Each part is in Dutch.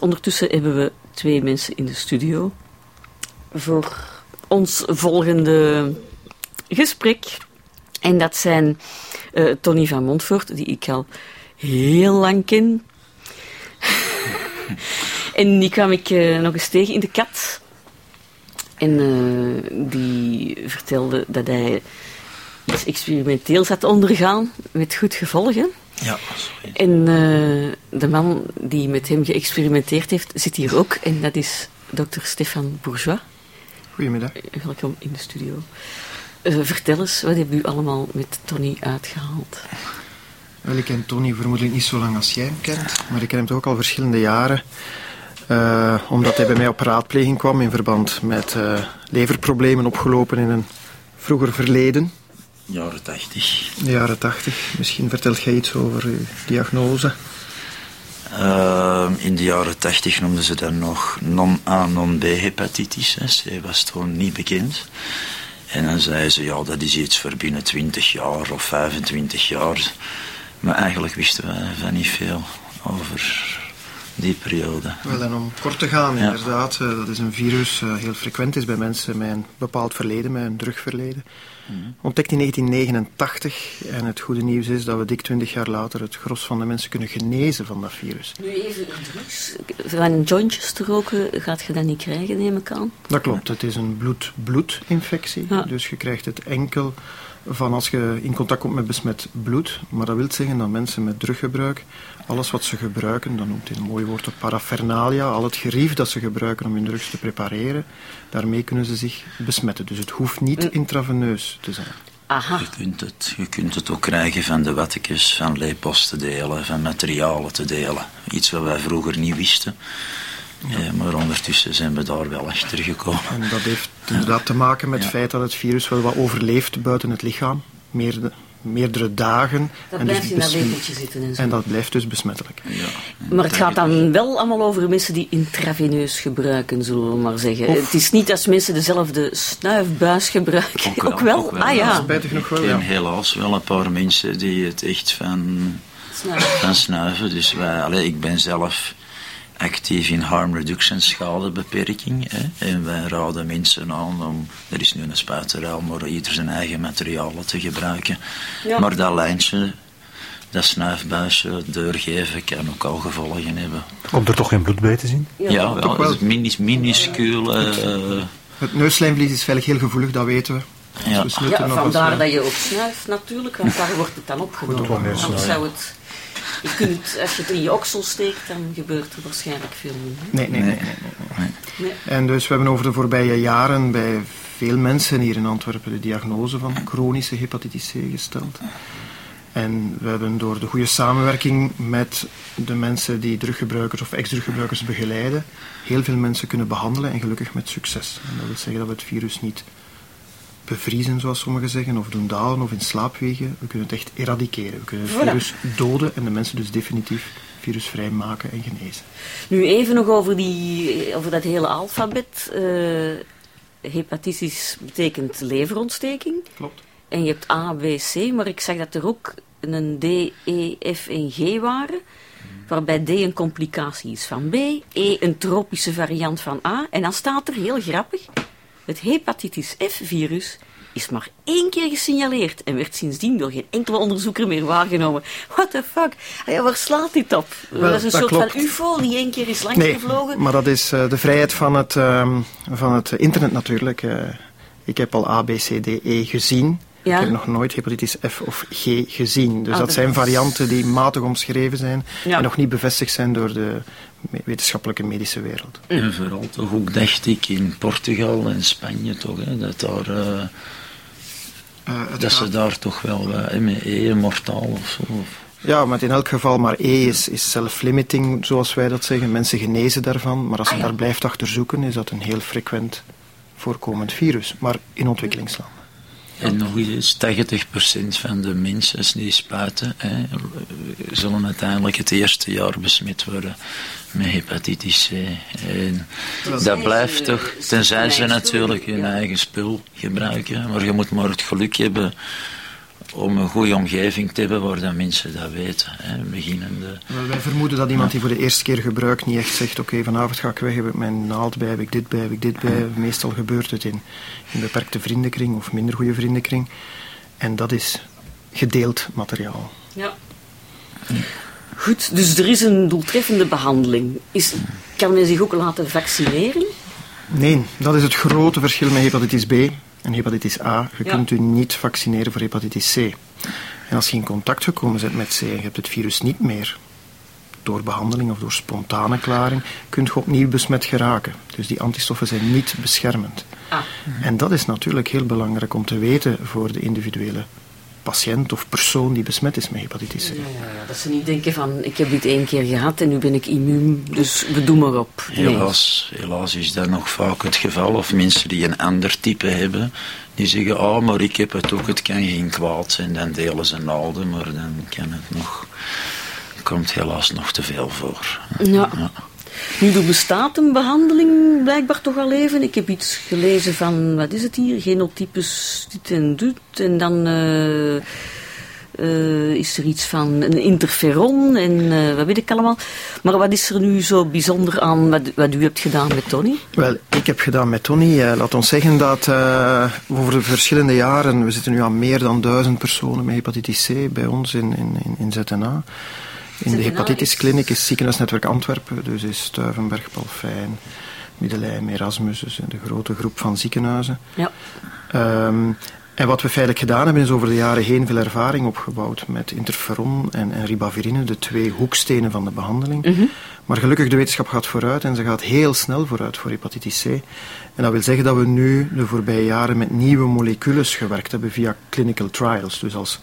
ondertussen hebben we 2 mensen in de studio voor ons volgende gesprek. En dat zijn Tony van Montfort, die ik al heel lang ken. En die kwam ik nog eens tegen in de Kat. En die vertelde dat hij iets experimenteels had ondergaan, met goed gevolgen. Ja. En de man die met hem geëxperimenteerd heeft, zit hier ook. En dat is dokter Stefan Bourgeois. Goedemiddag. Welkom in de studio. Vertel eens, wat hebben u allemaal met Tony uitgehaald? Wel, ik ken Tony vermoedelijk niet zo lang als jij hem kent, maar ik ken hem toch ook al verschillende jaren. Omdat hij bij mij op raadpleging kwam in verband met leverproblemen opgelopen in een vroeger verleden. Jaren 80. De jaren 80. Misschien vertelt jij iets over uw diagnose. In de jaren 80 noemden ze dat nog non-A, non-B hepatitis. C was toen niet bekend. En dan zeiden ze, ja, dat is iets voor binnen 20 jaar of 25 jaar. Maar eigenlijk wisten wij van niet veel over die periode. Wel, en om kort te gaan, inderdaad, dat is een virus heel frequent is bij mensen met een bepaald verleden, met een drugverleden. Ontdekt in 1989 en het goede nieuws is dat we dik 20 jaar later het gros van de mensen kunnen genezen van dat virus. Nu even drugs. Van jointjes te roken gaat je dat niet krijgen, neem ik aan? Dat klopt, het is een bloed-bloed-infectie, dus je krijgt het enkel van als je in contact komt met besmet bloed. Maar dat wil zeggen dat mensen met druggebruik, alles wat ze gebruiken, dat noemt hij een mooi woord op paraphernalia, al het gerief dat ze gebruiken om hun drugs te prepareren, daarmee kunnen ze zich besmetten. Dus het hoeft niet intraveneus te zijn. Aha. Je kunt het ook krijgen van de wattekes, van lepels te delen, van materialen te delen. Iets wat wij vroeger niet wisten. Ja. Maar ondertussen zijn we daar wel achter gekomen. En dat heeft inderdaad te maken met het feit dat het virus wel wat overleeft buiten het lichaam. Meerdere dagen. Dat en blijft dus in dat lepeltje zitten en zo. En dat blijft dus besmettelijk. Ja. Maar het gaat dan wel allemaal over mensen die intraveneus gebruiken, zullen we maar zeggen. Het is niet als mensen dezelfde snuifbuis gebruiken. Ook wel? Ah ja. Spijtig nog wel, en helaas wel een paar mensen die het echt van snuiven. Dus ik ben zelf actief in harm reduction, schadebeperking. En wij raden mensen aan om, er is nu een spuiterij, maar ieder zijn eigen materialen te gebruiken. Ja. Maar dat lijntje, dat snuifbuisje doorgeven kan ook al gevolgen hebben. Komt er toch geen bloed bij te zien? Ja, wel. Het is minuscuul. Het neuslijmvlies is feitelijk heel gevoelig, dat weten we. Ja, vandaar dat je ook snuift natuurlijk, want daar wordt het dan opgenomen. Anders zou het... als je het in je oksel steekt, dan gebeurt er waarschijnlijk veel meer. Nee. En dus we hebben over de voorbije jaren bij veel mensen hier in Antwerpen de diagnose van chronische hepatitis C gesteld. En we hebben door de goede samenwerking met de mensen die druggebruikers of ex-druggebruikers begeleiden, heel veel mensen kunnen behandelen en gelukkig met succes. En dat wil zeggen dat we het virus niet bevriezen, zoals sommigen zeggen, of doen dalen of in slaap wegen. We kunnen het echt eradiceren. We kunnen het virus doden en de mensen dus definitief virusvrij maken en genezen. Nu even nog over dat hele alfabet. Hepatitis betekent leverontsteking. Klopt. En je hebt A, B, C, maar ik zag dat er ook een D, E, F en G waren. Waarbij D een complicatie is van B, E een tropische variant van A. En dan staat er, heel grappig, het hepatitis F-virus is maar 1 keer gesignaleerd en werd sindsdien door geen enkele onderzoeker meer waargenomen. What the fuck? Waar slaat dit op? Dat is een soort van UFO die 1 keer is langsgevlogen. Nee, maar dat is de vrijheid van het internet natuurlijk. Ik heb al A, B, C, D, E gezien. Ja? Ik heb nog nooit hepatitis F of G gezien. Dus dat zijn varianten die matig omschreven zijn en nog niet bevestigd zijn door de wetenschappelijke medische wereld. En vooral toch ook, dacht ik, in Portugal en Spanje toch, dat ze daar toch wel met E mortaal of zo. Ja, maar in elk geval, maar E is self-limiting, zoals wij dat zeggen. Mensen genezen daarvan, maar als je daar blijft achter zoeken, is dat een heel frequent voorkomend virus, maar in ontwikkelingslanden. En nog eens, 80% van de mensen die spuiten, zullen uiteindelijk het eerste jaar besmet worden met hepatitis C. En dat blijft toch, tenzij ze natuurlijk hun eigen spul gebruiken, maar je moet maar het geluk hebben om een goede omgeving te hebben waar dat mensen dat weten. Beginnende. Wel, wij vermoeden dat iemand die voor de eerste keer gebruikt niet echt zegt, oké, vanavond ga ik weg, heb ik mijn naald bij, heb ik dit bij, heb ik dit bij. Meestal gebeurt het in beperkte vriendenkring of minder goede vriendenkring. En dat is gedeeld materiaal. Ja. Goed, dus er is een doeltreffende behandeling. Kan men zich ook laten vaccineren? Nee, dat is het grote verschil met hepatitis B en hepatitis A. Je kunt u niet vaccineren voor hepatitis C. En als je in contact gekomen bent met C en je hebt het virus niet meer, door behandeling of door spontane klaring, kun je opnieuw besmet geraken. Dus die antistoffen zijn niet beschermend. En dat is natuurlijk heel belangrijk om te weten voor de individuele patiënt of persoon die besmet is met hepatitis C. Ja, dat ze niet denken van, ik heb dit 1 keer gehad en nu ben ik immuun, dus we doen maar op. Nee. Helaas is dat nog vaak het geval. Of mensen die een ander type hebben, die zeggen, maar ik heb het ook, het kan geen kwaad zijn. Dan delen ze naalden, maar dan kan het nog, komt helaas nog te veel voor. Ja. Nu, er bestaat een behandeling blijkbaar toch al even. Ik heb iets gelezen van, wat is het hier? Genotypes dit en dat. En dan is er iets van een interferon en wat weet ik allemaal. Maar wat is er nu zo bijzonder aan wat u hebt gedaan met Tony? Wel, ik heb gedaan met Tony. Laat ons zeggen dat over de verschillende jaren, we zitten nu aan meer dan 1000 personen met hepatitis C bij ons in ZNA. In de hepatitiskliniek is Ziekenhuisnetwerk Antwerpen, dus is Stuyvenberg, Palfijn, Middelheim, Erasmus, dus de grote groep van ziekenhuizen. Ja. En wat we feitelijk gedaan hebben, is over de jaren heen veel ervaring opgebouwd met interferon en ribavirine, de 2 hoekstenen van de behandeling. Mm-hmm. Maar gelukkig, de wetenschap gaat vooruit en ze gaat heel snel vooruit voor hepatitis C. En dat wil zeggen dat we nu de voorbije jaren met nieuwe molecules gewerkt hebben via clinical trials. Dus als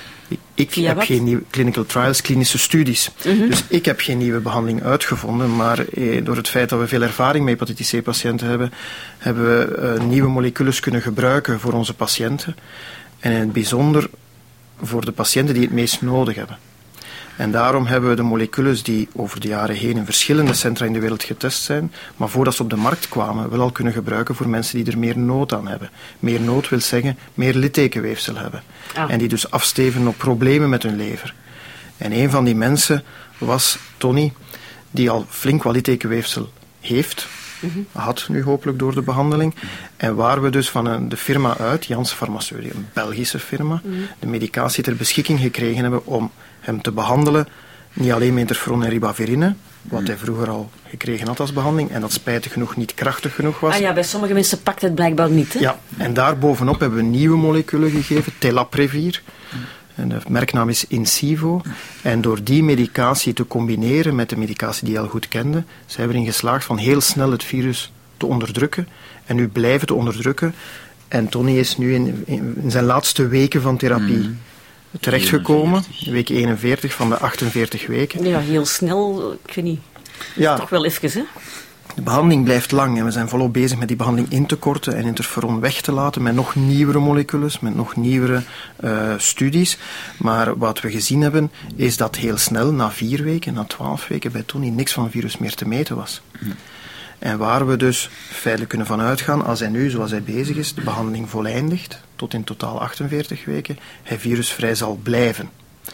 ik heb geen nieuwe clinical trials, klinische studies. Mm-hmm. Dus ik heb geen nieuwe behandeling uitgevonden, maar door het feit dat we veel ervaring met hepatitis C-patiënten hebben we nieuwe molecules kunnen gebruiken voor onze patiënten. En in het bijzonder voor de patiënten die het meest nodig hebben. En daarom hebben we de molecules die over de jaren heen in verschillende centra in de wereld getest zijn, maar voordat ze op de markt kwamen, wel al kunnen gebruiken voor mensen die er meer nood aan hebben. Meer nood wil zeggen meer littekenweefsel hebben. En die dus afsteven op problemen met hun lever. En een van die mensen was Tony, die al flink wat littekenweefsel heeft, had nu hopelijk door de behandeling. En waar we dus van de firma uit, Janssen Farmaceutica, een Belgische firma, de medicatie ter beschikking gekregen hebben om hem te behandelen, niet alleen met interferon en ribavirine, wat hij vroeger al gekregen had als behandeling, en dat spijtig genoeg niet krachtig genoeg was. Bij sommige mensen pakt het blijkbaar niet, hè? Ja, en daarbovenop hebben we nieuwe moleculen gegeven, telaprevir. En de merknaam is Incivo. En door die medicatie te combineren met de medicatie die je al goed kende, zijn we erin geslaagd van heel snel het virus te onderdrukken. En nu blijven te onderdrukken. En Tony is nu in zijn laatste weken van therapie terechtgekomen. Week 41 van de 48 weken. Ja, heel snel, ik weet niet. Ja. Toch wel even, hè? De behandeling blijft lang en we zijn volop bezig met die behandeling in te korten en interferon weg te laten met nog nieuwere moleculen, met nog nieuwere studies. Maar wat we gezien hebben, is dat heel snel, na 4 weken, na 12 weken, bij Tony niks van het virus meer te meten was. En waar we dus feitelijk kunnen van uitgaan, als hij nu, zoals hij bezig is, de behandeling voleindigt, tot in totaal 48 weken, hij virusvrij zal blijven.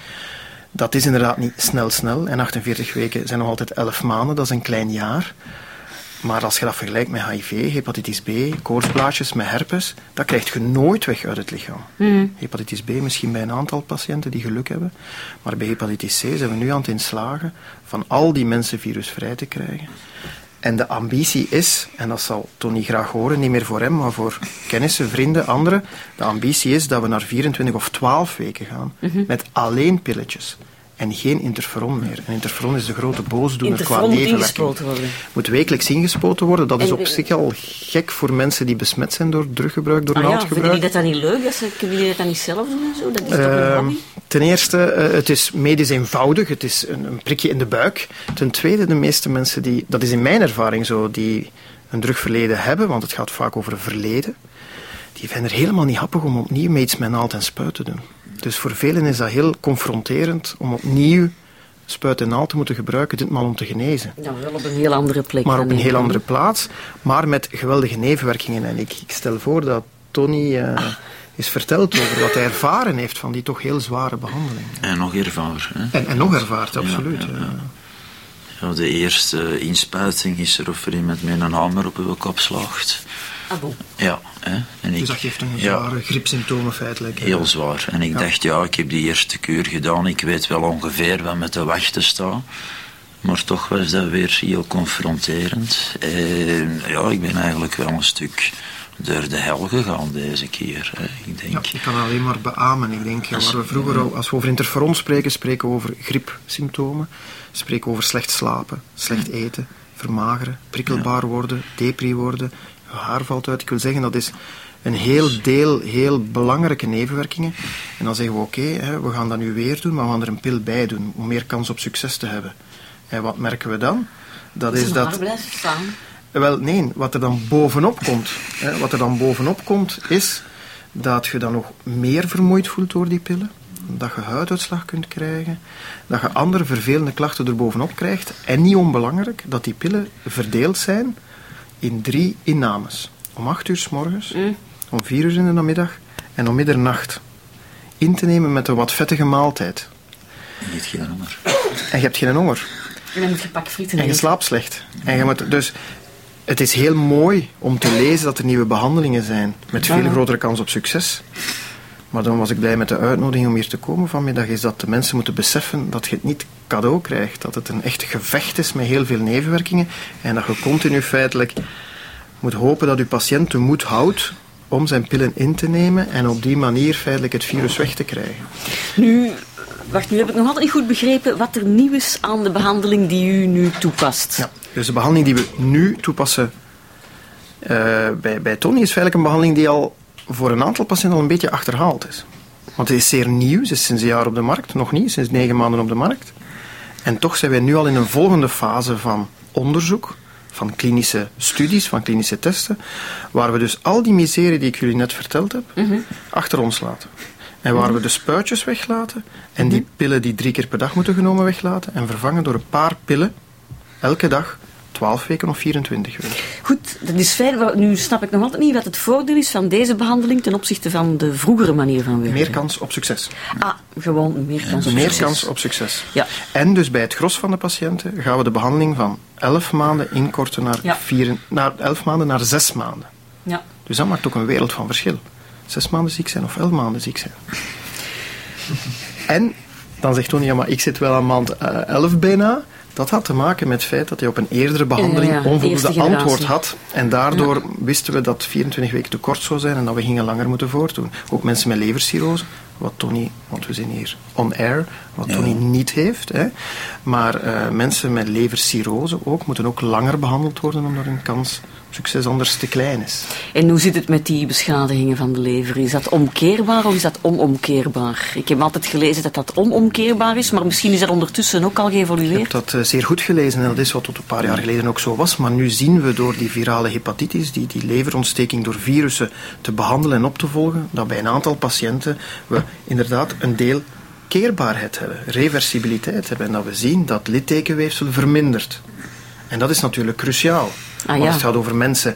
Dat is inderdaad niet snel, en 48 weken zijn nog altijd 11 maanden, dat is een klein jaar. Maar als je dat vergelijkt met HIV, hepatitis B, koortsblaasjes, met herpes, dat krijg je nooit weg uit het lichaam. Hepatitis B misschien bij een aantal patiënten die geluk hebben, maar bij hepatitis C zijn we nu aan het inslagen van al die mensen virusvrij te krijgen. En de ambitie is, en dat zal Tony graag horen, niet meer voor hem, maar voor kennissen, vrienden, anderen, de ambitie is dat we naar 24 of 12 weken gaan, met alleen pilletjes. En geen interferon meer. En interferon is de grote boosdoener qua nevenwerking. Moet wekelijks ingespoten worden. Dat is op zich al gek voor mensen die besmet zijn door druggebruik, door naaldgebruik. Vinden jullie dat dan niet leuk? Kunnen jullie dat niet zelf doen? Zo? Dat is toch een hobby? Ten eerste, het is medisch eenvoudig. Het is een prikje in de buik. Ten tweede, de meeste mensen dat is in mijn ervaring zo, die een drugverleden hebben, want het gaat vaak over een verleden, die vinden er helemaal niet happig om opnieuw met iets met naald en spuit te doen. Dus voor velen is dat heel confronterend om opnieuw spuit en naald te moeten gebruiken, ditmaal om te genezen. Ja, wel op een heel andere plek. Maar op een heel andere plaats, maar met geweldige nevenwerkingen. En ik stel voor dat Tony is verteld over wat hij ervaren heeft van die toch heel zware behandeling. En nog ervaart. En nog ervaart, absoluut. Ja, de eerste inspuiting is er of er iemand met een hamer op uw kop slaagt. Ah, bon. Ja. En dus dat geeft een zware griepsymptomen feitelijk. Heel zwaar. En ik dacht, ik heb die eerste kuur gedaan. Ik weet wel ongeveer wat met de wachten staat. Maar toch was dat weer heel confronterend. Ik ben eigenlijk wel een stuk door de hel gegaan deze keer. Ik denk. Ik kan alleen maar beamen. Ik denk, waar we vroeger al, als we over interferon spreken we over griepsymptomen. Spreken we over slecht slapen, slecht eten, vermageren, prikkelbaar worden, depri worden, haar valt uit. Ik wil zeggen, dat is een heel belangrijke nevenwerkingen. En dan zeggen we, oké, we gaan dat nu weer doen, maar we gaan er een pil bij doen, om meer kans op succes te hebben. En wat merken we dan? Dat is dat... haar blijven staan. Wel, nee, wat er dan bovenop komt, is dat je dan nog meer vermoeid voelt door die pillen, dat je huiduitslag kunt krijgen, dat je andere vervelende klachten erbovenop krijgt, en niet onbelangrijk, dat die pillen verdeeld zijn in 3 innames. Om 8 uur 's morgens, om 4 uur in de namiddag en om middernacht. In te nemen met een wat vettige maaltijd. En je hebt geen honger. En je hebt geen honger. En dan moet je pak frieten en je slaapt slecht. En je moet, dus het is heel mooi om te lezen dat er nieuwe behandelingen zijn, met veel grotere kans op succes. Maar dan was ik blij met de uitnodiging om hier te komen vanmiddag, is dat de mensen moeten beseffen dat je het niet cadeau krijgt, dat het een echt gevecht is met heel veel nevenwerkingen en dat je continu feitelijk moet hopen dat je patiënt de moed houdt om zijn pillen in te nemen en op die manier feitelijk het virus weg te krijgen. Nu heb ik nog altijd niet goed begrepen wat er nieuw is aan de behandeling die u nu toepast. Ja, dus de behandeling die we nu toepassen bij Tony is feitelijk een behandeling die al voor een aantal patiënten al een beetje achterhaald is. Want het is zeer nieuw, ze is sinds een jaar op de markt, nog niet, sinds 9 maanden op de markt. En toch zijn wij nu al in een volgende fase van onderzoek, van klinische studies, van klinische testen, waar we dus al die miserie die ik jullie net verteld heb, achter ons laten. En waar we de spuitjes weglaten en die pillen die 3 keer per dag moeten genomen weglaten en vervangen door een paar pillen elke dag, 12 weken of 24 weken. Goed, dat is fijn. Nu snap ik nog altijd niet wat het voordeel is van deze behandeling ten opzichte van de vroegere manier van werken. Meer kans op succes. Gewoon meer kans op succes. Meer kans op succes. Ja. En dus bij het gros van de patiënten gaan we de behandeling van 11 maanden inkorten naar 11 maanden naar 6 maanden. Ja. Dus dat maakt ook een wereld van verschil. 6 maanden ziek zijn of 11 maanden ziek zijn. En dan zegt Tony, maar ik zit wel aan maand 11 bijna. Dat had te maken met het feit dat hij op een eerdere behandeling onvoldoende antwoord had. En daardoor wisten we dat 24 weken te kort zou zijn en dat we gingen langer moeten voortdoen. Ook mensen met levercirrose, wat Tony, want we zijn hier on air, wat Tony niet heeft. Maar mensen met levercirrose moeten ook langer behandeld worden omdat hun kans op succes anders te klein is. En hoe zit het met die beschadigingen van de lever? Is dat omkeerbaar of is dat onomkeerbaar? Ik heb altijd gelezen dat dat onomkeerbaar is, maar misschien is dat ondertussen ook al geëvolueerd. Ik heb dat zeer goed gelezen en dat is wat tot een paar jaar geleden ook zo was. Maar nu zien we door die virale hepatitis, die leverontsteking door virussen te behandelen en op te volgen, dat bij een aantal patiënten we inderdaad een deel keerbaarheid hebben, reversibiliteit hebben en dat we zien dat littekenweefsel vermindert. En dat is natuurlijk cruciaal. Want het gaat over mensen,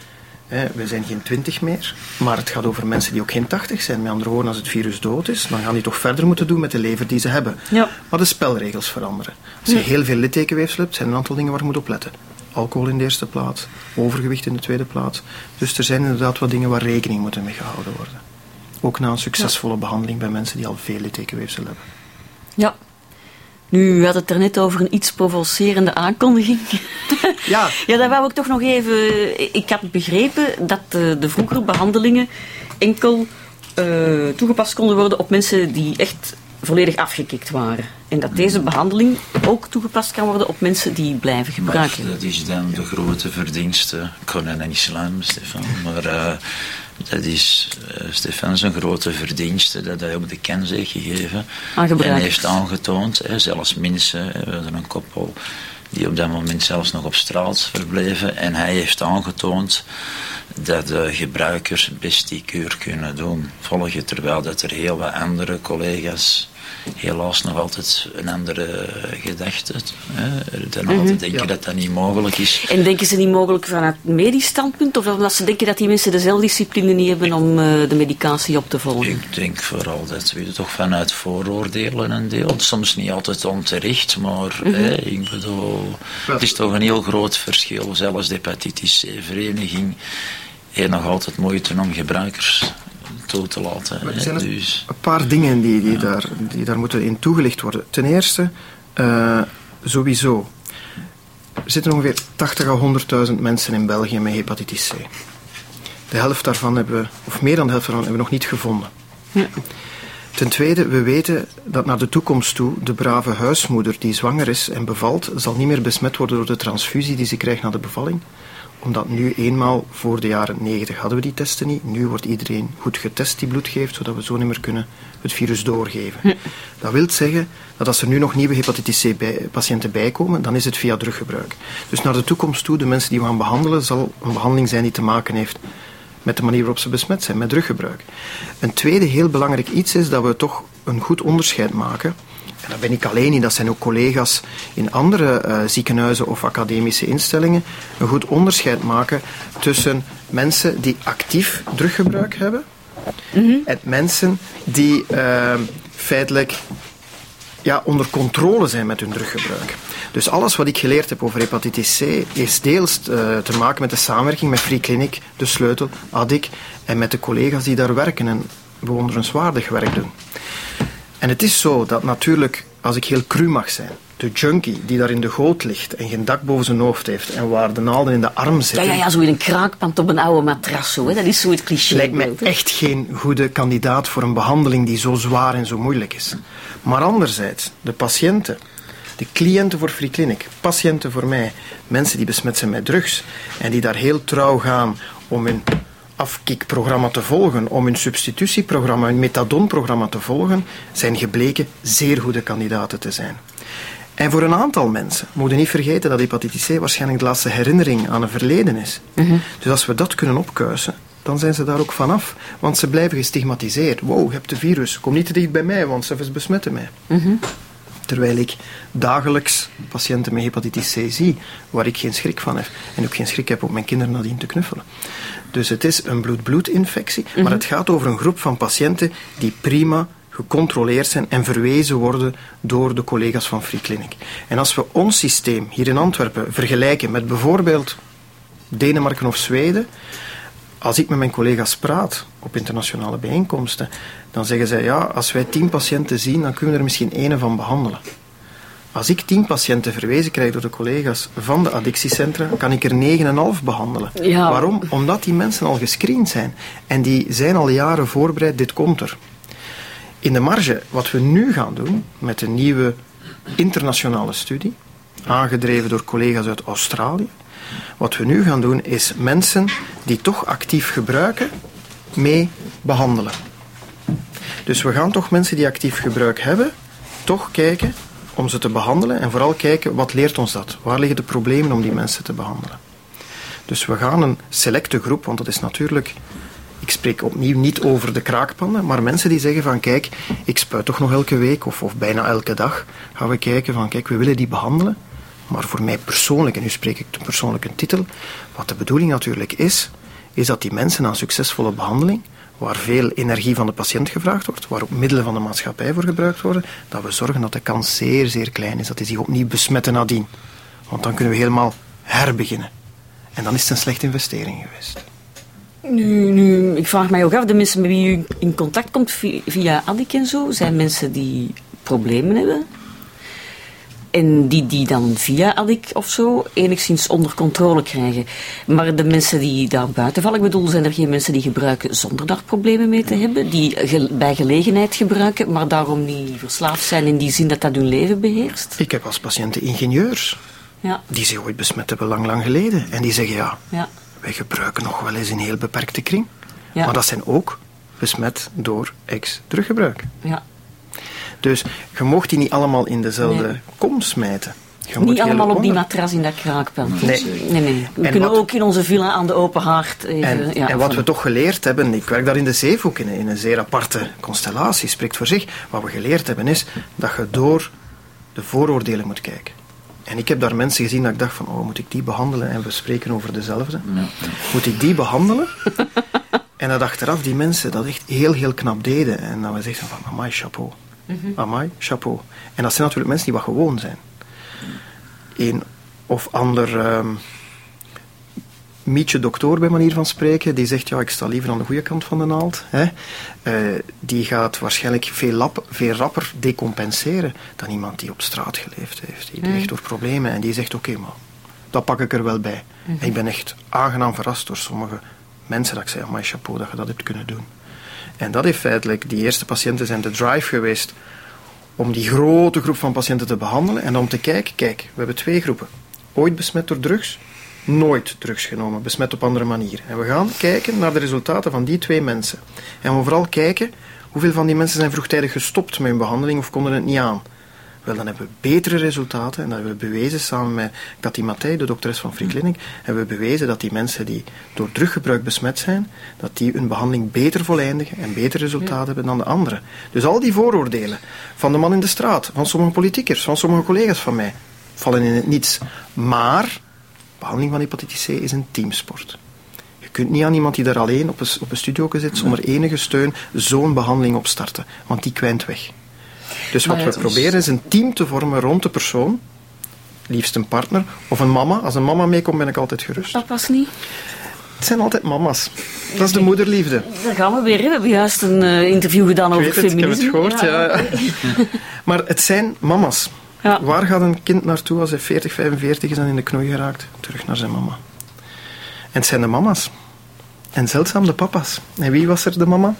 we zijn geen 20 meer, maar het gaat over mensen die ook geen 80 zijn. Met andere woorden, als het virus dood is, dan gaan die toch verder moeten doen met de lever die ze hebben. Ja. Maar de spelregels veranderen. Als je heel veel littekenweefsel hebt, zijn er een aantal dingen waar je moet op letten. Alcohol in de eerste plaats, overgewicht in de tweede plaats. Dus er zijn inderdaad wat dingen waar rekening moeten mee gehouden worden. Ook na een succesvolle behandeling bij mensen die al veel littekenweefsel hebben. Ja. Nu, u had het er net over een iets provocerende aankondiging. Ja. Ja, daar wou ik toch nog even... Ik had begrepen dat de vroegere behandelingen enkel toegepast konden worden op mensen die echt volledig afgekikt waren. En dat deze behandeling ook toegepast kan worden op mensen die blijven gebruiken. Maar dat is dan de grote verdienste. Ik kon het niet slaan, Stefan, maar... dat is Stefan zijn grote verdienste, dat hij ook de kennis heeft gegeven. En heeft aangetoond, zelfs mensen, we hadden een koppel die op dat moment zelfs nog op straat verbleven. En hij heeft aangetoond dat de gebruikers best die kuur kunnen volgen. Terwijl dat er heel wat andere collega's helaas nog altijd een andere gedachte. Dan altijd denken dat dat niet mogelijk is. En denken ze niet mogelijk vanuit medisch standpunt? Of omdat ze denken dat die mensen de zelfdiscipline niet hebben om de medicatie op te volgen? Ik denk vooral dat we toch vanuit vooroordelen een deel. Soms niet altijd onterecht, maar ik bedoel, het is toch een heel groot verschil. Zelfs de hepatitis C-vereniging heeft nog altijd moeite om gebruikers toe te laten. Er zijn dus een paar dingen die daar moeten in toegelicht worden. Ten eerste, sowieso, er zitten ongeveer 80.000 à 100.000 mensen in België met hepatitis C. De helft daarvan of meer dan de helft daarvan hebben we nog niet gevonden. Ja. Ten tweede, we weten dat naar de toekomst toe de brave huismoeder die zwanger is en bevalt, zal niet meer besmet worden door de transfusie die ze krijgt na de bevalling. Omdat nu eenmaal, voor de jaren 90 hadden we die testen niet. Nu wordt iedereen goed getest die bloed geeft, zodat we zo niet meer kunnen het virus doorgeven. Ja. Dat wil zeggen dat als er nu nog nieuwe hepatitis C-patiënten bijkomen, dan is het via druggebruik. Dus naar de toekomst toe, de mensen die we gaan behandelen, zal een behandeling zijn die te maken heeft met de manier waarop ze besmet zijn, met druggebruik. Een tweede heel belangrijk iets is dat we toch een goed onderscheid maken. En dat ben ik alleen niet, dat zijn ook collega's in andere ziekenhuizen of academische instellingen. Een goed onderscheid maken tussen mensen die actief druggebruik hebben en mensen die feitelijk onder controle zijn met hun druggebruik. Dus alles wat ik geleerd heb over hepatitis C is deels te maken met de samenwerking met Free Clinic, De Sleutel, ADIC en met de collega's die daar werken en bewonderenswaardig werk doen. En het is zo dat natuurlijk, als ik heel cru mag zijn, de junkie die daar in de goot ligt en geen dak boven zijn hoofd heeft en waar de naalden in de arm zitten... Ja, zo in een kraakpand op een oude matras, zo, hè? Dat is zo het cliché. Lijkt mij echt geen goede kandidaat voor een behandeling die zo zwaar en zo moeilijk is. Maar anderzijds, de patiënten, de cliënten voor Free Clinic, patiënten voor mij, mensen die besmet zijn met drugs en die daar heel trouw gaan om hun afkikprogramma te volgen, om hun substitutieprogramma, hun methadonprogramma te volgen, zijn gebleken zeer goede kandidaten te zijn. En voor een aantal mensen, we moeten niet vergeten dat hepatitis C waarschijnlijk de laatste herinnering aan een verleden is. Dus als we dat kunnen opkuisen, dan zijn ze daar ook vanaf. Want ze blijven gestigmatiseerd. Wow, je hebt de virus, kom niet te dicht bij mij, want ze besmetten mij. Terwijl ik dagelijks patiënten met hepatitis C zie, waar ik geen schrik van heb. En ook geen schrik heb om mijn kinderen nadien te knuffelen. Dus het is een bloed-bloed-infectie, maar het gaat over een groep van patiënten die prima gecontroleerd zijn en verwezen worden door de collega's van Free Clinic. En als we ons systeem hier in Antwerpen vergelijken met bijvoorbeeld Denemarken of Zweden, als ik met mijn collega's praat op internationale bijeenkomsten, dan zeggen zij, als wij 10 patiënten zien, dan kunnen we er misschien 1 van behandelen. Als ik 10 patiënten verwezen krijg door de collega's van de addictiecentra, kan ik er 9,5 behandelen. Ja. Waarom? Omdat die mensen al gescreend zijn. En die zijn al jaren voorbereid, dit komt er. In de marge, wat we nu gaan doen, met een nieuwe internationale studie, aangedreven door collega's uit Australië, wat we nu gaan doen, is mensen die toch actief gebruiken, mee behandelen. Dus we gaan toch mensen die actief gebruik hebben, toch kijken om ze te behandelen en vooral kijken, wat leert ons dat? Waar liggen de problemen om die mensen te behandelen? Dus we gaan een selecte groep, want dat is natuurlijk, ik spreek opnieuw niet over de kraakpanden, maar mensen die zeggen van, kijk, ik spuit toch nog elke week of bijna elke dag, gaan we kijken van, kijk, we willen die behandelen. Maar voor mij persoonlijk, en nu spreek ik de persoonlijke titel, wat de bedoeling natuurlijk is dat die mensen na een succesvolle behandeling, waar veel energie van de patiënt gevraagd wordt, waar ook middelen van de maatschappij voor gebruikt worden, dat we zorgen dat de kans zeer, zeer klein is dat die zich opnieuw besmetten nadien. Want dan kunnen we helemaal herbeginnen. En dan is het een slechte investering geweest. Nu, ik vraag mij ook af, de mensen met wie u in contact komt via ADIC en zo, zijn mensen die problemen hebben? En die dan via ADIC of zo enigszins onder controle krijgen. Maar de mensen die daar buiten vallen, ik bedoel, zijn er geen mensen die gebruiken zonder daar problemen mee te hebben? Die bij gelegenheid gebruiken, maar daarom niet verslaafd zijn in die zin dat dat hun leven beheerst? Ik heb als patiënten ingenieurs. Ja. Die zich ooit besmet hebben lang geleden. En die zeggen, wij gebruiken nog wel eens in heel beperkte kring. Ja. Maar dat zijn ook besmet door ex-druggebruik. Ja. Dus je mocht die niet allemaal in dezelfde kom smijten. Niet allemaal op die matras in dat kraakpand. Nee. We kunnen ook in onze villa aan de open haard even... En wat we toch geleerd hebben, ik werk daar in de Zeehoek in een zeer aparte constellatie, spreekt voor zich. Wat we geleerd hebben is dat je door de vooroordelen moet kijken. En ik heb daar mensen gezien dat ik dacht van, moet ik die behandelen? En we spreken over dezelfde. Moet ik die behandelen? En dat achteraf die mensen dat echt heel, heel knap deden. En dan we zeggen van, amai, chapeau. Amai, chapeau. En dat zijn natuurlijk mensen die wat gewoon zijn. Een of ander mietje dokter, bij manier van spreken, die zegt, ik sta liever aan de goede kant van de naald. Hè. Die gaat waarschijnlijk veel rapper decompenseren dan iemand die op straat geleefd heeft. Die echt door problemen en die zegt, oké, maar dat pak ik er wel bij. En ik ben echt aangenaam verrast door sommige mensen dat ik zei, amai, chapeau, dat je dat hebt kunnen doen. En dat heeft feitelijk, die eerste patiënten zijn de drive geweest om die grote groep van patiënten te behandelen en om te kijken, kijk, we hebben 2 groepen. Ooit besmet door drugs, nooit drugs genomen, besmet op andere manier. En we gaan kijken naar de resultaten van die 2 mensen. En we vooral kijken, hoeveel van die mensen zijn vroegtijdig gestopt met hun behandeling of konden het niet aan. Wel, dan hebben we betere resultaten en dat hebben we bewezen samen met Cathy Mathey, de dokteres van Free Clinic, hebben we bewezen dat die mensen die door druggebruik besmet zijn, dat die hun behandeling beter voleindigen en beter resultaten hebben dan de anderen. Dus al die vooroordelen van de man in de straat, van sommige politiekers, van sommige collega's van mij, vallen in het niets. Maar behandeling van hepatitis C is een teamsport. Je kunt niet aan iemand die daar alleen op een studio zit zonder enige steun zo'n behandeling opstarten, want die kwijnt weg. Dus wat we proberen is een team te vormen rond de persoon, liefst een partner of een mama. Als een mama meekomt ben ik altijd gerust. Papa's niet? Het zijn altijd mama's. Dat is de moederliefde. Daar gaan we weer. We hebben juist een interview gedaan over feminisme. Ik heb het gehoord, ja. Maar het zijn mama's. Ja. Waar gaat een kind naartoe als hij 40, 45 is en in de knoei geraakt? Terug naar zijn mama. En het zijn de mama's. En zeldzaam de papa's. En wie was er de mama?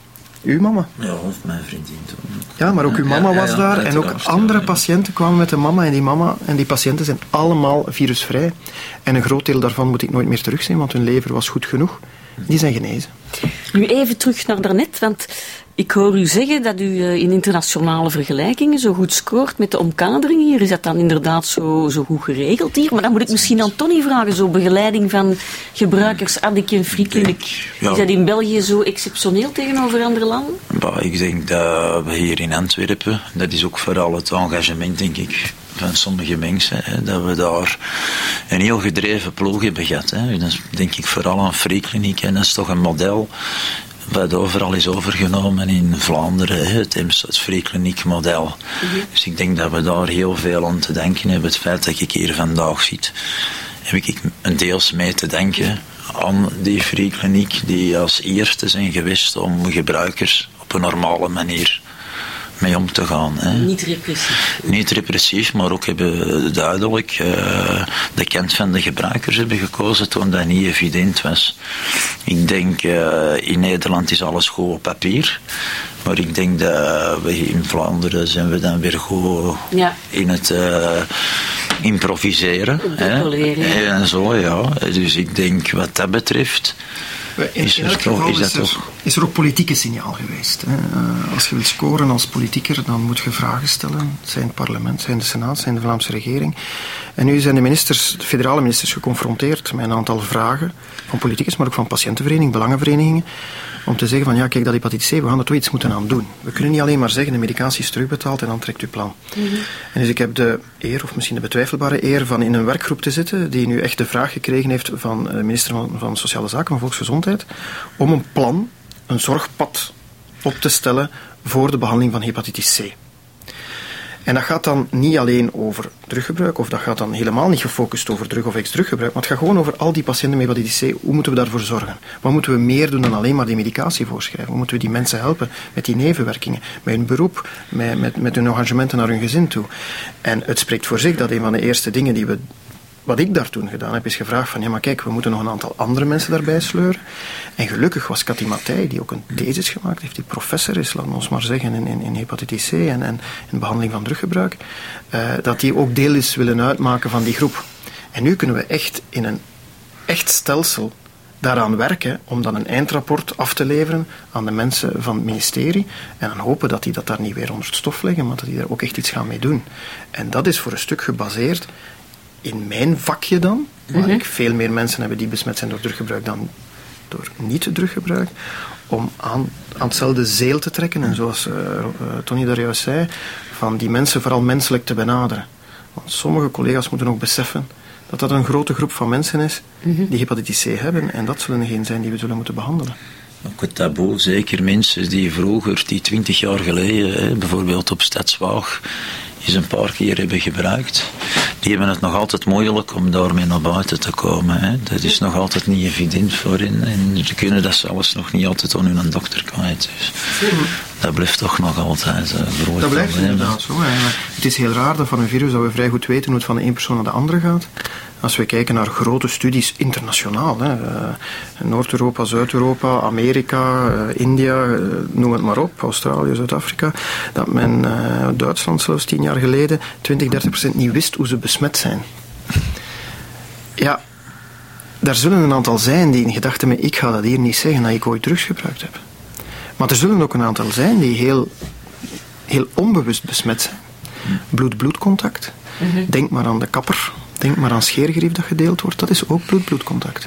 Uw mama. Ja, of mijn vriendin toen. Ja, maar ook uw mama was daar. En ook andere patiënten kwamen met de mama en die patiënten zijn allemaal virusvrij. En een groot deel daarvan moet ik nooit meer terugzien, want hun lever was goed genoeg. Die zijn genezen. Nu even terug naar daarnet, want ik hoor u zeggen dat u in internationale vergelijkingen zo goed scoort met de omkadering hier. Is dat dan inderdaad zo goed geregeld hier? Maar dan moet ik misschien aan Tony vragen, zo begeleiding van gebruikers, Addictie en Free Clinic. Is dat in België zo exceptioneel tegenover andere landen? Ik denk dat we hier in Antwerpen, dat is ook vooral het engagement, denk ik, van sommige mensen, dat we daar een heel gedreven ploeg hebben gehad. Dat is, denk ik, vooral aan Free Clinic. En dat is toch een model wat overal is overgenomen in Vlaanderen, het Free Clinic model. Dus ik denk dat we daar heel veel aan te denken hebben. Het feit dat ik hier vandaag zit, heb ik een deels mee te denken aan die Free Clinic die als eerste zijn geweest om gebruikers op een normale manier mee om te gaan. Niet repressief. Niet repressief, maar ook hebben duidelijk de kant van de gebruikers hebben gekozen toen dat niet evident was. Ik denk, in Nederland is alles goed op papier, maar ik denk dat we in Vlaanderen zijn we dan weer goed in het improviseren. En zo, ja. Dus ik denk, wat dat betreft, is er ook politieke signaal geweest. Als je wilt scoren als politieker, dan moet je vragen stellen. Zijn het parlement, zijn de senaat, zijn de Vlaamse regering. En nu zijn de federale ministers geconfronteerd met een aantal vragen van politicus, maar ook van patiëntenverenigingen, belangenverenigingen, om te zeggen van, ja, kijk, dat hepatitis C, we gaan er toch iets moeten aan doen. We kunnen niet alleen maar zeggen, de medicatie is terugbetaald en dan trekt u plan. En dus ik heb de eer, of misschien de betwijfelbare eer, van in een werkgroep te zitten, die nu echt de vraag gekregen heeft van de minister van Sociale Zaken, van Volksgezondheid, om een plan, een zorgpad op te stellen voor de behandeling van hepatitis C. En dat gaat dan niet alleen over druggebruik, of dat gaat dan helemaal niet gefocust over drug- of ex-druggebruik, maar het gaat gewoon over al die patiënten met hepatitis C. Hoe moeten we daarvoor zorgen? Wat moeten we meer doen dan alleen maar die medicatie voorschrijven? Hoe moeten we die mensen helpen met die nevenwerkingen, met hun beroep, met hun engagementen naar hun gezin toe? En het spreekt voor zich dat een van de eerste dingen wat ik daar toen gedaan heb, is gevraagd van, ja, maar kijk, we moeten nog een aantal andere mensen daarbij sleuren. En gelukkig was Cathy Mathey, die ook een thesis gemaakt heeft, die professor is, laten we ons maar zeggen, in hepatitis C en in behandeling van druggebruik, dat die ook deel is willen uitmaken van die groep. En nu kunnen we echt in een echt stelsel daaraan werken om dan een eindrapport af te leveren aan de mensen van het ministerie en dan hopen dat die dat daar niet weer onder het stof leggen, maar dat die daar ook echt iets gaan mee doen. En dat is voor een stuk gebaseerd in mijn vakje dan, waar ik veel meer mensen heb die besmet zijn door druggebruik dan door niet-druggebruik, om aan hetzelfde zeel te trekken en zoals Tony daar juist zei, van die mensen vooral menselijk te benaderen. Want sommige collega's moeten ook beseffen dat een grote groep van mensen is die hepatitis C hebben en dat zullen degenen zijn die we zullen moeten behandelen. Ook het taboe, zeker mensen die vroeger, die 20 jaar geleden, bijvoorbeeld op Stadswaag, eens een paar keer hebben gebruikt. Die hebben het nog altijd moeilijk om daarmee naar buiten te komen. Hè. Dat is nog altijd niet evident voor hen. En ze kunnen dat zelfs nog niet altijd aan hun dokter kwijt. Dus dat blijft toch nog altijd een groot probleem. Dat blijft inderdaad zo. Het is heel raar dat van een virus dat we vrij goed weten hoe het van de ene persoon naar de andere gaat. Als we kijken naar grote studies internationaal, Noord-Europa, Zuid-Europa, Amerika, India, noem het maar op, Australië, Zuid-Afrika, dat men Duitsland zelfs 10 jaar geleden 20-30% niet wist hoe ze besmet zijn. Ja, daar zullen een aantal zijn die in gedachten met ik ga dat hier niet zeggen dat ik ooit drugs gebruikt heb. Maar er zullen ook een aantal zijn die heel onbewust besmet zijn. Bloed-bloedcontact. Denk maar aan de kapper. Denk maar aan scheergerief dat gedeeld wordt. Dat is ook bloed-bloedcontact.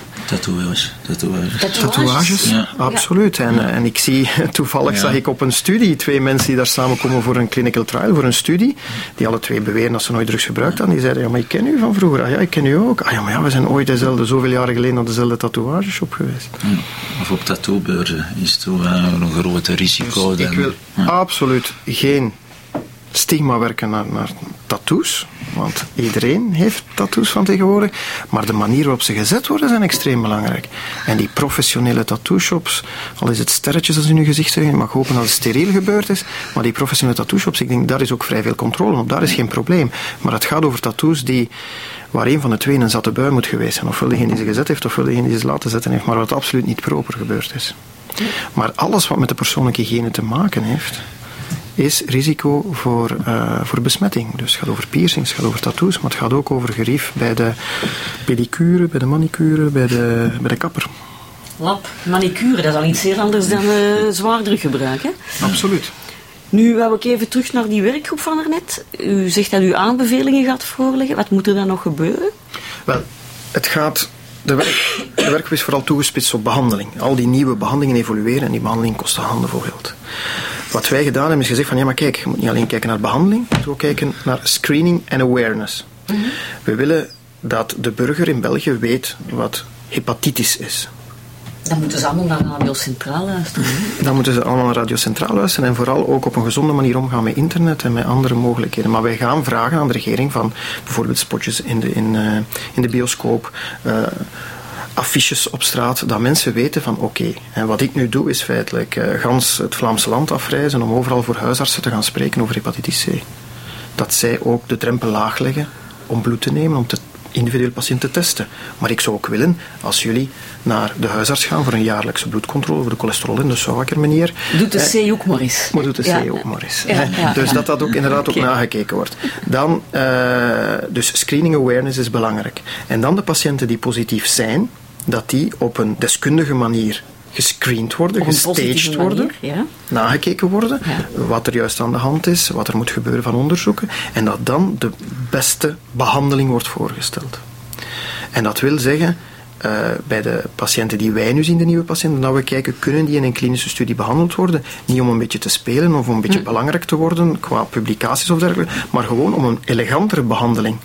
Tatoeages, ja. Absoluut. En ik zie, toevallig zag ik op een studie 2 mensen die daar samenkomen voor een clinical trial, voor een studie, die alle 2 beweren dat ze nooit drugs gebruikt hadden. Die zeiden, ja, maar ik ken u van vroeger. Ah ja, ik ken u ook. Ah ja, maar ja, we zijn ooit zoveel jaren geleden naar dezelfde tatoeageshop geweest. Ja. Of op tattoobeurzen is toch een groot risico. Dus ik wil absoluut geen stigma werken naar tattoos, want iedereen heeft tattoos van tegenwoordig, maar de manier waarop ze gezet worden zijn extreem belangrijk. En die professionele tattoo-shops, al is het sterretjes als in uw gezicht zeggen, je mag hopen dat het steriel gebeurd is, maar die professionele tattoo-shops, ik denk, daar is ook vrij veel controle op, daar is geen probleem. Maar het gaat over tattoos waar een van de 2 een zatte bui moet geweest zijn, ofwel degene die ze gezet heeft, ofwel degene die ze laten zetten heeft, maar wat absoluut niet proper gebeurd is. Maar alles wat met de persoonlijke hygiëne te maken heeft, is risico voor besmetting. Dus het gaat over piercings, het gaat over tattoos, maar het gaat ook over gerief bij de pedicure, bij de manicure, bij de kapper. Lab, manicure, dat is al iets heel anders dan zwaar druggebruik, hè? Absoluut. Nu wou ik even terug naar die werkgroep van daarnet. U zegt dat u aanbevelingen gaat voorleggen. Wat moet er dan nog gebeuren? Wel, de werkgroep is vooral toegespitst op behandeling. Al die nieuwe behandelingen evolueren en die behandeling kost handenvol geld. Wat wij gedaan hebben is gezegd van ja, maar kijk, je moet niet alleen kijken naar behandeling, je moet ook kijken naar screening en awareness. We willen dat de burger in België weet wat hepatitis is. Dan moeten ze allemaal naar Radio Centraal luisteren. Dan moeten ze allemaal naar Radio Centraal luisteren en vooral ook op een gezonde manier omgaan met internet en met andere mogelijkheden. Maar wij gaan vragen aan de regering van bijvoorbeeld spotjes in de bioscoop, affiches op straat, dat mensen weten van oké, en wat ik nu doe is feitelijk gans het Vlaamse land afreizen om overal voor huisartsen te gaan spreken over hepatitis C. Dat zij ook de drempel laag leggen om bloed te nemen, om individueel patiënten te testen. Maar ik zou ook willen, als jullie naar de huisarts gaan voor een jaarlijkse bloedcontrole voor de cholesterol en de suikermanier. Doet de C ook maar eens. Maar doet de C ook maar eens. Ja. Dus dat ook inderdaad ook nagekeken wordt. Dan, dus screening awareness is belangrijk. En dan de patiënten die positief zijn, dat die op een deskundige manier gescreend worden, gestaged worden, nagekeken worden, wat er juist aan de hand is, wat er moet gebeuren van onderzoeken, en dat dan de beste behandeling wordt voorgesteld. En dat wil zeggen, bij de patiënten die wij nu zien, de nieuwe patiënten, dat we kijken, kunnen die in een klinische studie behandeld worden, niet om een beetje te spelen of om een beetje belangrijk te worden qua publicaties of dergelijke, maar gewoon om een elegantere behandeling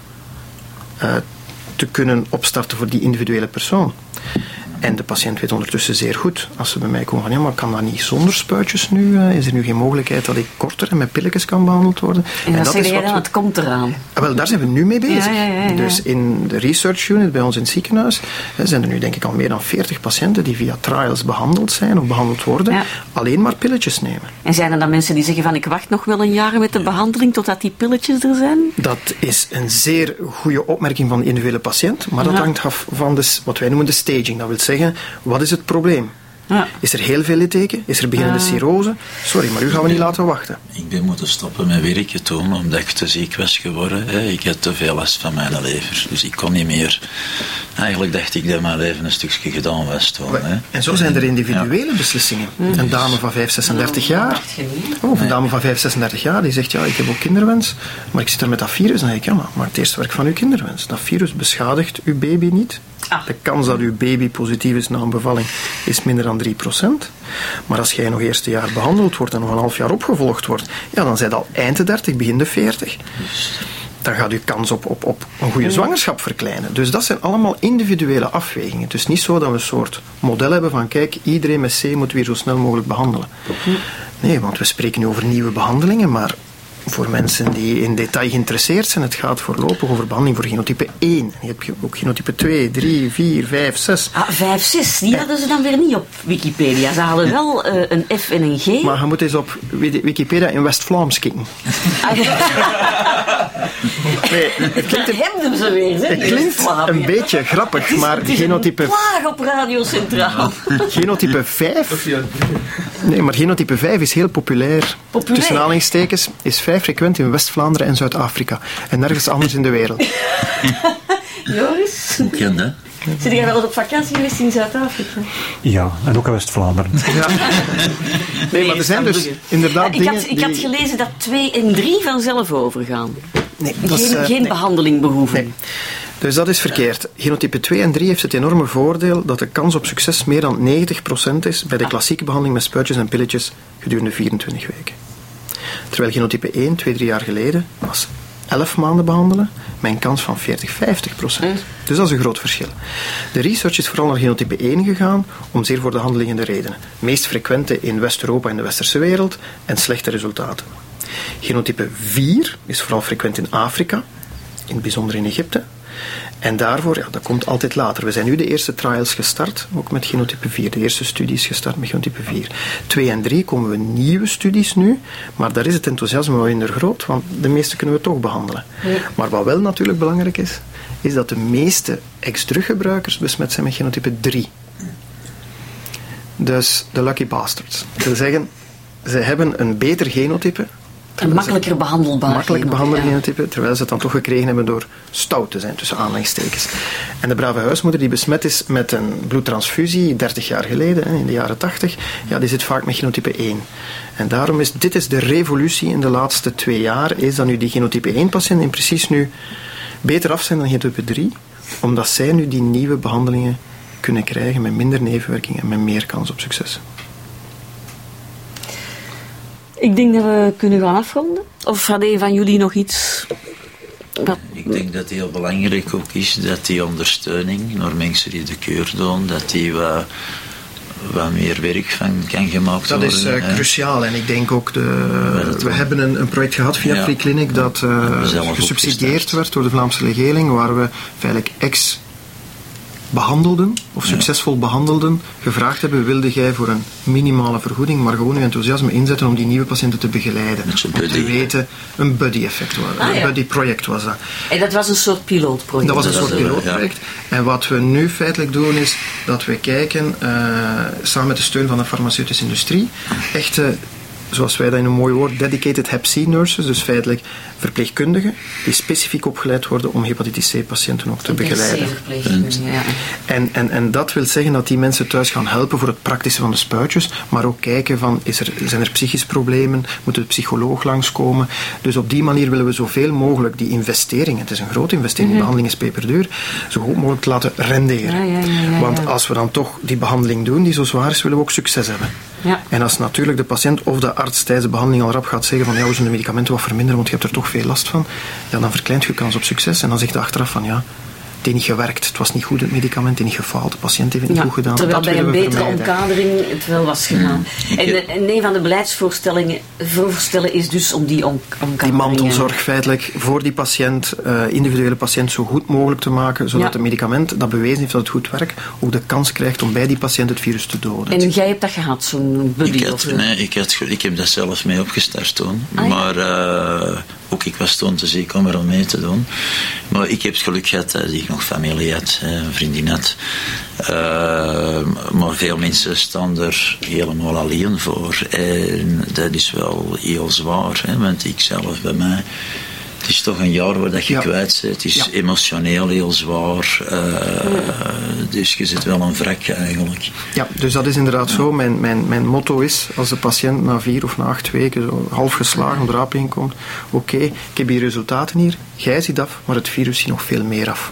te kunnen opstarten voor die individuele persoon. En de patiënt weet ondertussen zeer goed, als ze bij mij komen van ja, maar kan dat niet zonder spuitjes nu? Is er nu geen mogelijkheid dat ik korter en met pilletjes kan behandeld worden? En dat zeg jij dan, het komt eraan. Wel, daar zijn we nu mee bezig. Ja. Dus in de research unit bij ons in het ziekenhuis zijn er nu denk ik al meer dan 40 patiënten die via trials behandeld zijn of behandeld worden, alleen maar pilletjes nemen. En zijn er dan mensen die zeggen van ik wacht nog wel een jaar met de behandeling totdat die pilletjes er zijn? Dat is een zeer goede opmerking van de individuele patiënt, maar dat hangt af van wat wij noemen de staging. Dat wil zeggen, wat is het probleem? Ja. Is er heel veel litteken? Is er beginnende cirrose? Sorry, maar u gaan we niet laten wachten. Ik ben moeten stoppen met werken toen, omdat ik te ziek was geworden. Ik had te veel last van mijn lever, dus ik kon niet meer. Eigenlijk dacht ik dat mijn leven een stukje gedaan was toen. En zo zijn er individuele beslissingen. Een dame van 35 jaar, of een dame van 35 jaar, die zegt, ja, ik heb ook kinderwens, maar ik zit er met dat virus. Dan denk ik, ja, maar het eerste werk van uw kinderwens. Dat virus beschadigt uw baby niet. De kans dat uw baby positief is na een bevalling is minder dan 3%. Maar als jij nog eerste jaar behandeld wordt en nog een half jaar opgevolgd wordt, ja, dan zijn dat al eind de 30, begin de 40. Dan gaat uw kans op een goede zwangerschap verkleinen. Dus dat zijn allemaal individuele afwegingen. Het is niet zo dat we een soort model hebben van, kijk, iedereen met C moeten we hier zo snel mogelijk behandelen. Nee, want we spreken nu over nieuwe behandelingen, maar voor mensen die in detail geïnteresseerd zijn, het gaat voorlopig over behandeling voor genotype 1. En je hebt ook genotype 2, 3, 4, 5, 6. 5, 6, die hadden ze dan weer niet op Wikipedia. Ze hadden wel een F en een G. Maar je moet eens op Wikipedia in West-Vlaams kijken. Nee, het klinkt een beetje grappig, maar genotype... Plaag op Radio Centraal. Genotype 5... Nee, maar genotype 5 is heel populair. Tussen aanhalingstekens is 5 frequent in West-Vlaanderen en Zuid-Afrika. En nergens anders in de wereld. Joris? Hoe ken dat? Zit jij wel eens op vakantie geweest in Zuid-Afrika? Ja, en ook in West-Vlaanderen. Ja. Nee, maar er zijn dus inderdaad dingen ik had gelezen dat 2 en 3 vanzelf overgaan. Nee, geen behandeling behoeven. Nee. Dus dat is verkeerd. Genotype 2 en 3 heeft het enorme voordeel dat de kans op succes meer dan 90% is bij de klassieke behandeling met spuitjes en pilletjes gedurende 24 weken. Terwijl genotype 1, 2-3 jaar geleden, was 11 maanden behandelen met een kans van 40-50%. Dus dat is een groot verschil. De research is vooral naar genotype 1 gegaan om zeer voor de hand liggende redenen. Meest frequente in West-Europa en de westerse wereld en slechte resultaten. Genotype 4 is vooral frequent in Afrika, in het bijzonder in Egypte. En daarvoor, ja, dat komt altijd later. We zijn nu de eerste trials gestart, ook met genotype 4. De eerste studies gestart met genotype 4. 2 en 3 komen we nieuwe studies nu, maar daar is het enthousiasme wel minder groot, want de meeste kunnen we toch behandelen. Ja. Maar wat wel natuurlijk belangrijk is, is dat de meeste ex-druggebruikers besmet zijn met genotype 3. Dus de lucky bastards. Dat wil zeggen, ze hebben een beter genotype, een makkelijker behandelbaar genotype, terwijl ze het dan toch gekregen hebben door stout te zijn, tussen aanhalingstekens. En de brave huismoeder die besmet is met een bloedtransfusie 30 jaar geleden, in de jaren 80, ja, die zit vaak met genotype 1. En daarom is dit de revolutie in de laatste 2 jaar, is dat nu die genotype 1 patiënten precies nu beter af zijn dan genotype 3, omdat zij nu die nieuwe behandelingen kunnen krijgen met minder nevenwerkingen en met meer kans op succes. Ik denk dat we kunnen gaan afronden. Of had een van jullie nog iets? Ik denk dat het heel belangrijk ook is dat die ondersteuning naar mensen die de keur doen, dat die wat meer werk van kan gemaakt worden. Dat is cruciaal. En ik denk ook, we hebben een project gehad via Free Clinic dat gesubsidieerd werd door de Vlaamse regering, waar we feitelijk behandelden, of succesvol behandelden, gevraagd hebben, wilde jij voor een minimale vergoeding, maar gewoon uw enthousiasme inzetten om die nieuwe patiënten te begeleiden. Om te weten, een buddy-effect was een buddy-project was dat. En dat was een soort pilootproject? Dat was een soort pilootproject. Ja. En wat we nu feitelijk doen is, dat we kijken, samen met de steun van de farmaceutische industrie, echte, zoals wij dat in een mooi woord, dedicated hep C nurses, dus feitelijk verpleegkundigen, die specifiek opgeleid worden om hepatitis C-patiënten ook te begeleiden. Ja. En dat wil zeggen dat die mensen thuis gaan helpen voor het praktische van de spuitjes, maar ook kijken van, zijn er psychische problemen, moet de psycholoog langskomen. Dus op die manier willen we zoveel mogelijk die investering, het is een grote investering, die behandeling is peperduur, zo goed mogelijk laten renderen. Want als we dan toch die behandeling doen, die zo zwaar is, willen we ook succes hebben. Ja. En als natuurlijk de patiënt of de arts tijdens de behandeling al rap gaat zeggen van, ja, we zullen de medicamenten wat verminderen, want je hebt er toch veel last van, ja, dan verkleint je kans op succes. En dan zegt je achteraf van, ja, het heeft niet gewerkt, het was niet goed het medicament, het heeft niet gefaald, de patiënt heeft het niet goed gedaan. Terwijl bij een betere omkadering het wel was gedaan. En een van de beleidsvoorstellen is dus om die omkadering... Die mantelzorg feitelijk voor die patiënt, individuele patiënt, zo goed mogelijk te maken, zodat het medicament dat bewezen heeft dat het goed werkt, ook de kans krijgt om bij die patiënt het virus te doden. En jij hebt dat gehad, zo'n buddy? Ik heb dat zelf mee opgestart toen. Maar ook ik was toen te ziek om er al mee te doen. Maar ik heb het geluk gehad dat ik nog familie had, een vriendin had. Maar veel mensen staan er helemaal alleen voor. En dat is wel heel zwaar. Hè? Want ik zelf bij mij... Het is toch een jaar waar dat je kwijt bent. Het is emotioneel heel zwaar. Dus je zit wel een wrak eigenlijk. Ja, dus dat is inderdaad zo. Mijn motto is, als de patiënt na 4 of na 8 weken zo half geslagen erop heen komt, oké, ik heb hier resultaten hier, jij ziet af, maar het virus ziet nog veel meer af.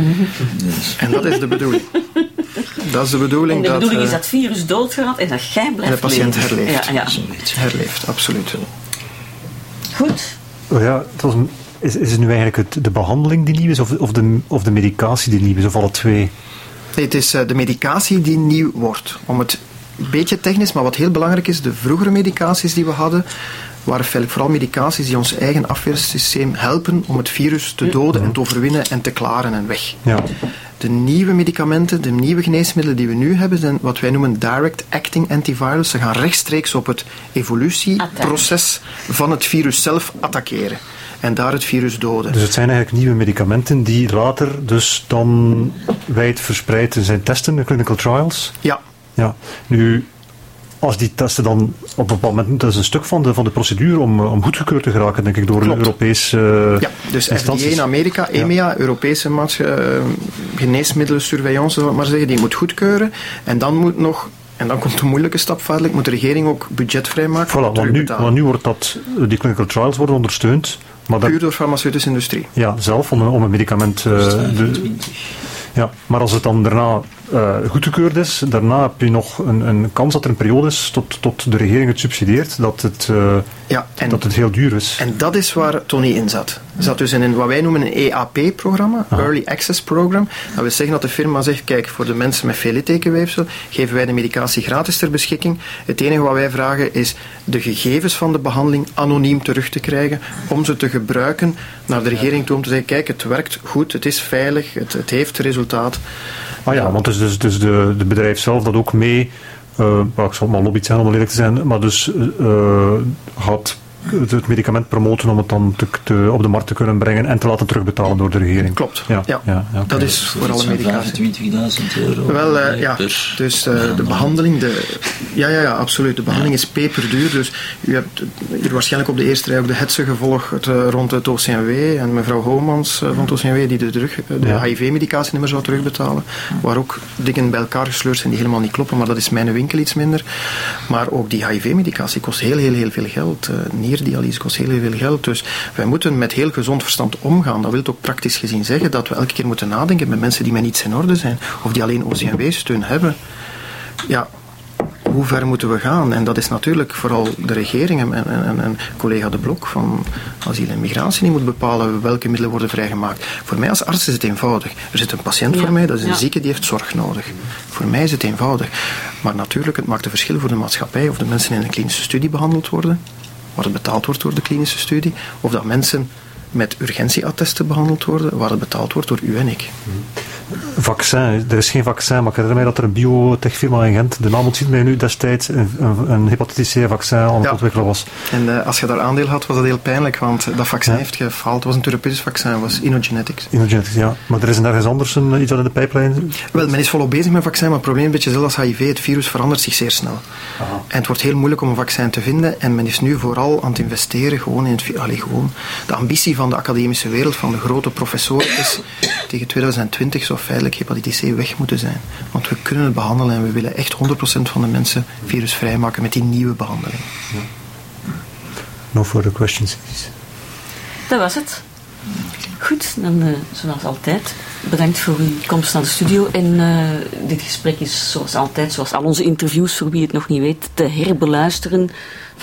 En dat is de bedoeling. Dat is de bedoeling. En de bedoeling is dat het virus doodgaat en dat jij blijft leven. En de patiënt herleeft. Ja. Herleeft, absoluut. Goed. Ja, is het nu eigenlijk de behandeling die nieuw is of de medicatie die nieuw is, of alle twee? Nee, het is de medicatie die nieuw wordt. Om het een beetje technisch, maar wat heel belangrijk is, de vroegere medicaties die we hadden, waren vooral medicaties die ons eigen afweersysteem helpen om het virus te doden en te overwinnen en te klaren en weg. Ja. De nieuwe medicamenten, de nieuwe geneesmiddelen die we nu hebben, zijn wat wij noemen direct acting antivirals. Ze gaan rechtstreeks op het evolutieproces van het virus zelf attackeren. En daar het virus doden. Dus het zijn eigenlijk nieuwe medicamenten die later dus dan wijd verspreid zijn testen, de clinical trials? Ja. Nu, als die testen dan op een bepaald moment, dat is een stuk van de procedure om goedgekeurd te geraken, denk ik, door een Europese ja, dus instanties. FDA in Amerika, EMEA, Europese geneesmiddelensurveillance, zal ik maar zeggen, die moet goedkeuren. En dan moet nog... En dan komt de moeilijke stap feitelijk, moet de regering ook budget vrijmaken. Voilà, want nu wordt die clinical trials worden ondersteund. Maar puur door de farmaceutische industrie. Ja, zelf, om een medicament... ja, maar als het dan daarna goedgekeurd is, daarna heb je nog een kans dat er een periode is tot de regering het subsidieert, dat het heel duur is. En dat is waar Tony in zat. Hij zat dus in een, wat wij noemen een EAP-programma, Early Access Program. Dat wil zeggen dat de firma zegt, kijk, voor de mensen met veel littekenweefsel geven wij de medicatie gratis ter beschikking. Het enige wat wij vragen is de gegevens van de behandeling anoniem terug te krijgen, om ze te gebruiken naar de regering toe, om te zeggen, kijk, het werkt goed, het is veilig, het heeft resultaat. Ah ja, want dus de bedrijf zelf dat ook mee, ik zal maar lobby zijn om eerlijk te zijn, maar dus gaat het medicament promoten om het dan op de markt te kunnen brengen en te laten terugbetalen door de regering. Klopt, ja. Dat is voor alle medicatie. €25.000. Wel, dus de behandeling, absoluut. De behandeling is peperduur, dus u hebt hier waarschijnlijk op de eerste rij ook de hetze gevolgd rond het OCMW en mevrouw Homans van het OCMW die de HIV-medicatie niet meer zou terugbetalen, waar ook dingen bij elkaar gesleurd zijn die helemaal niet kloppen, maar dat is mijn winkel iets minder. Maar ook die HIV-medicatie kost heel veel geld. Nierdialyse kost heel veel geld, dus wij moeten met heel gezond verstand omgaan. Dat wil ook praktisch gezien zeggen dat we elke keer moeten nadenken met mensen die met niets in orde zijn, of die alleen OCMW-steun hebben. Ja, hoe ver moeten we gaan? En dat is natuurlijk vooral de regering en collega De Blok van Asiel en Migratie die moet bepalen welke middelen worden vrijgemaakt. Voor mij als arts is het eenvoudig. Er zit een patiënt voor mij, dat is een zieke, die heeft zorg nodig. Voor mij is het eenvoudig. Maar natuurlijk, het maakt een verschil voor de maatschappij of de mensen in een klinische studie behandeld worden, waar het betaald wordt door de klinische studie, of dat mensen met urgentieattesten behandeld worden, waar het betaald wordt door u en ik. Vaccin, er is geen vaccin, maar ik herinner mij dat er een biotechfirma in Gent, de naam ontziet mij nu, destijds een hepatitis C-vaccin aan het ontwikkelen was. En als je daar aandeel had, was dat heel pijnlijk, want dat vaccin heeft gefaald. Het was een therapeutisch vaccin, het was Inogenetics. Inogenetics, ja. Maar er is nergens anders iets dat in de pijplijn... Wel, men is volop bezig met vaccin, maar het probleem is een beetje zelfs als HIV, het virus verandert zich zeer snel. Aha. En het wordt heel moeilijk om een vaccin te vinden, en men is nu vooral aan het investeren, gewoon in het... gewoon. De ambitie van de academische wereld, van de grote professoren, is tegen 2020 zou feitelijk hepatitis C weg moeten zijn. Want we kunnen het behandelen en we willen echt 100% van de mensen virusvrij maken met die nieuwe behandeling. Ja. No further questions. Dat was het. Goed, dan zoals altijd, bedankt voor uw komst naar de studio. En dit gesprek is zoals altijd, zoals al onze interviews, voor wie het nog niet weet, te herbeluisteren